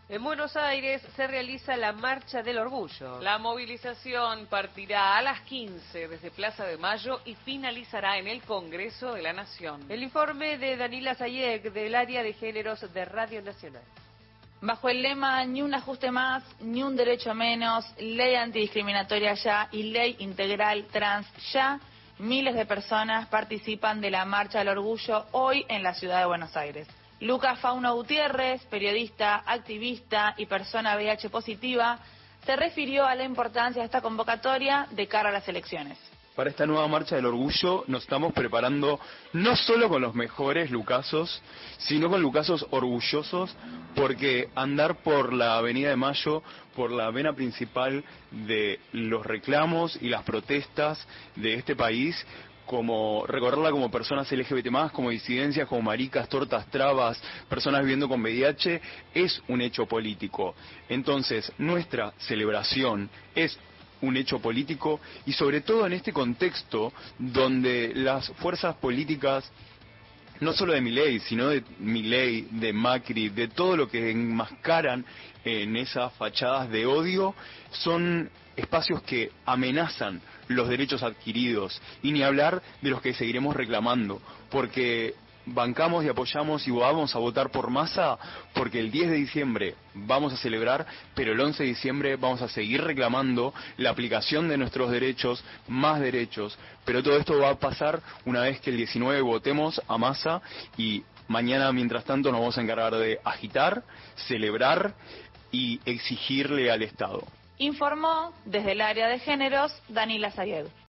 En Buenos Aires se realiza la Marcha del Orgullo. La movilización partirá a las 15 desde Plaza de Mayo y finalizará en el Congreso de la Nación. El informe de Danila Sayek del área de géneros de Radio Nacional. Bajo el lema "Ni un ajuste más, ni un derecho menos, ley antidiscriminatoria ya y ley integral trans ya", miles de personas participan de la Marcha del Orgullo hoy en la ciudad de Buenos Aires. Lucas Fauno Gutiérrez, periodista, activista y persona VIH positiva, se refirió a la importancia de esta convocatoria de cara a las elecciones. Para esta nueva Marcha del Orgullo nos estamos preparando no solo con los mejores lucasos, sino con lucasos orgullosos, porque andar por la Avenida de Mayo, por la vena principal de los reclamos y las protestas de este país, como recorrerla como personas LGBT+, como disidencias, como maricas, tortas, trabas, personas viviendo con VIH, es un hecho político. Entonces, nuestra celebración es un hecho político, y sobre todo en este contexto donde las fuerzas políticas, no solo de Milei, sino de Milei, de Macri, de todo lo que enmascaran en esas fachadas de odio, son espacios que amenazan los derechos adquiridos, y ni hablar de los que seguiremos reclamando, porque bancamos y apoyamos y vamos a votar por Massa, porque el 10 de diciembre vamos a celebrar, pero el 11 de diciembre vamos a seguir reclamando la aplicación de nuestros derechos, más derechos, pero todo esto va a pasar una vez que el 19 votemos a Massa, y mañana, mientras tanto, nos vamos a encargar de agitar, celebrar y exigirle al Estado. Informó desde el área de géneros Danila Sayed.